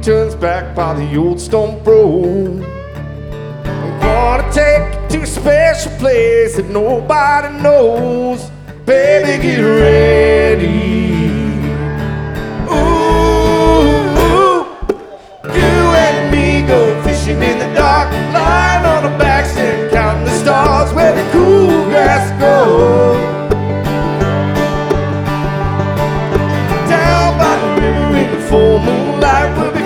turns back by the old stone road. I'm gonna take you to a special place that nobody knows. Baby, get ready.